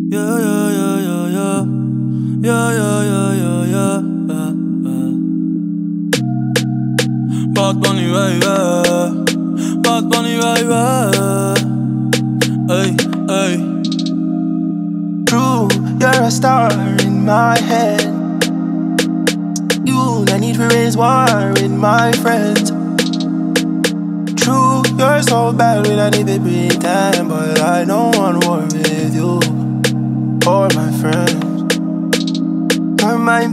Yeah, yeah, yeah, yeah, yeah. Yeah, yeah, yeah, yeah, yeah. Bad Bunny, baby. Bad Bunny, baby. Hey, hey. True, you're a star in my head. You, no need to raise war in my friends. True, you're so bad we don't even pretend, but I don't want war with you or my friends. You're my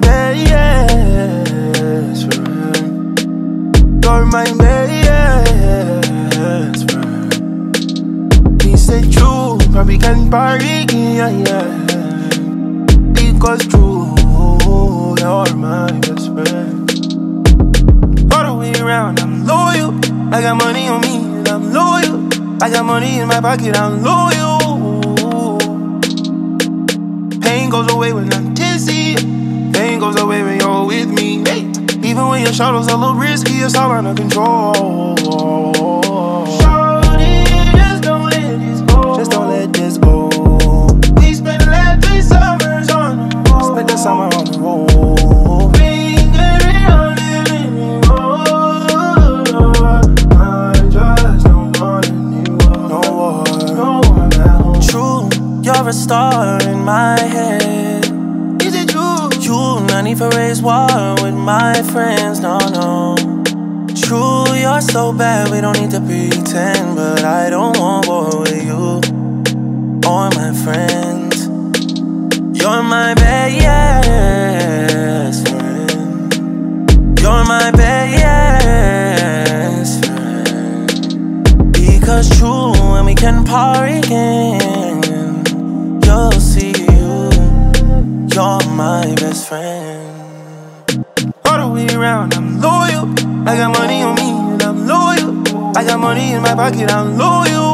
best friend. You're my best friend. He said true, but we can party, yeah. Because true, you're my best friend. All the way around, I'm loyal. I got money on me and I'm loyal. I got money in my pocket, I'm loyal. Pain goes away when I'm tipsy. Pain goes away when you're with me. Hey. Even when your shadow's a little risky, it's all under control. Shorty, just don't let this go. Just don't let this go. We spent the last 3 summers on the road. Spent the summer on the road. You're a star in my head. Is it true? You not need for raise war with my friends, no. True, you're so bad, we don't need to pretend. But I don't want war with you or my friends. You're my best friend. You're my best friend. Because true, when we can party again, you'll see you're my best friend. All the way around, I'm loyal. I got money on me and I'm loyal. I got money in my pocket, I'm loyal.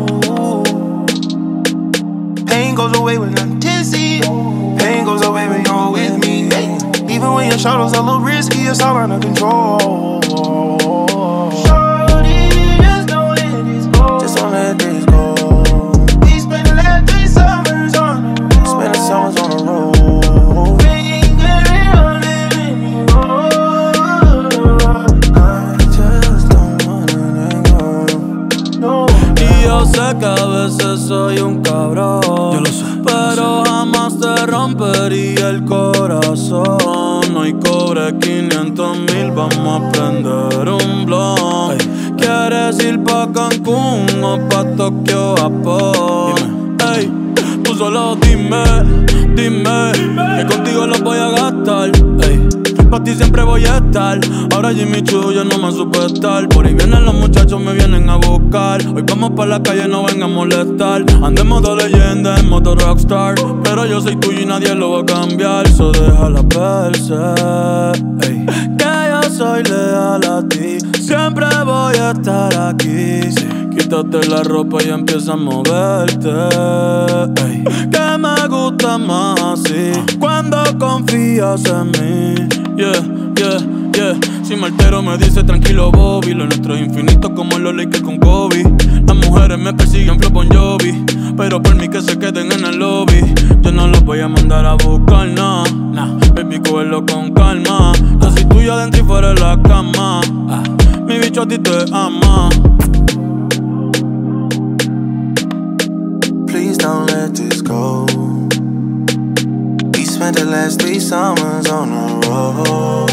Pain goes away when I'm tipsy. Pain goes away when you're with me. Hey. Even when your shadow's a little risky, it's all under control. Shorty, just don't let this go. Just don't let this go. We spent the last 3 summers on the road. Spent the summers on the road. Sé que a veces soy un cabrón, yo lo sé, pero jamás te rompería el corazón. Hoy cobré 500,000, vamos a prender un blon. ¿Quieres ir pa' Cancún o pa' Tokio, Japón? Ey, tú solo dime, que contigo lo voy a gastar. Ey, pa' ti siempre voy a estar. Ahora Jimmy Choo ya no me supe estar. Por ahí vienen los muchachos, me vienen a buscar. Hoy vamos pa' la calle, no vengan a molestar. Ando en modo leyenda, en modo rockstar. Pero yo soy tuyo y nadie lo va a cambiar. So déjala verse, ey. Que yo soy leal a ti. Siempre voy a estar aquí, sí. Quítate la ropa y empieza a moverte, ey. Que me gusta más así, cuando confías en mí. Yeah. Si me altero me dice tranquilo Bobby. Lo nuestro es infinito como los Lakers con Kobe. Las mujeres me persiguen flow Bon Jovi, pero por mí que se queden en el lobby. Yo no los voy a mandar a buscar, nah. Baby, cógelo con calma. Yo soy tuyo adentro y fuera de la cama. Mi bicho a ti te ama. Please don't let this go. We spent the last 3 summers on the road.